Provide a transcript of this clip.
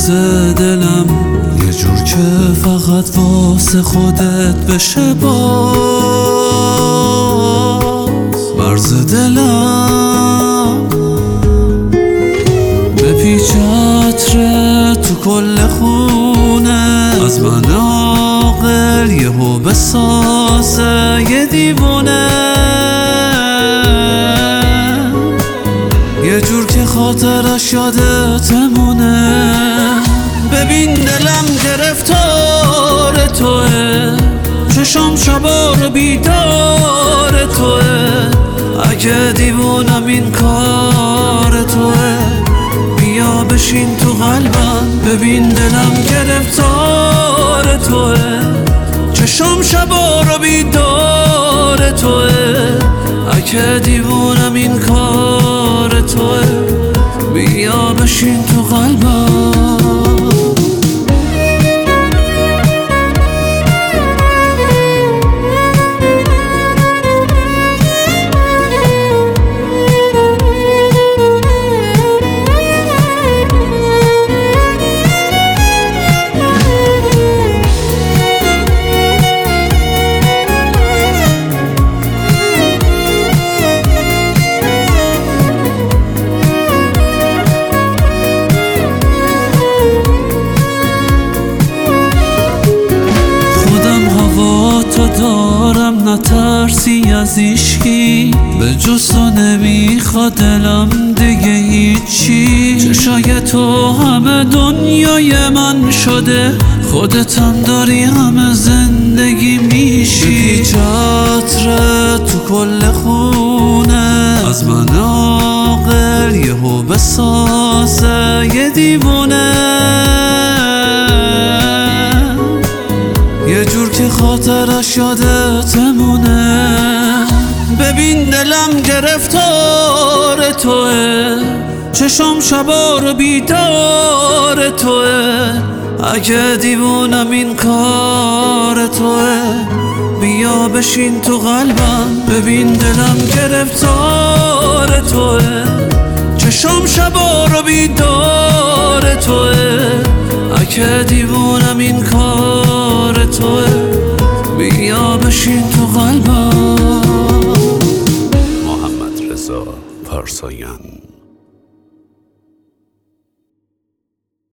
واسه دلم، یه جور که فقط واسه خودت بشه باز مرز دلم. بپیچ عطره تو کل خونه، از من عاقل یهو بسازه یه دیوونه، یه جور که خاطرش یادتمونه. ببین دلم گرفتار توه، چشام شبا رو بیدار توه، اگه دیوونم این کار توه، بیا بشین تو قلبم. ببین دلم گرفتار توه، چشام شبا رو بیدار توه، اگه دیوونم این کار توه، بیا بشین تو قلبم. دارم نترسی از ایشکی، به جز تو نمیخواد دلم دیگه هیچی. چشای تو همه دنیای من شده، خودتم داری همه زندگی میشی. عطره تو کل خونه، از من عاقل یهو بسازه یه دیوونه، یه جور که خاطرش یادتمونه. ببین دلم گرفتار توه، چشام شبا رو بیدار توه، اگه دیوونم این کار توه، بیا بشین تو قلبم. ببین دلم گرفتار توه، چشام شبا رو بیدار توه، اگه دیوونم این کار توه، بیا بشین تو قلبم. محمد رضا پارسایان.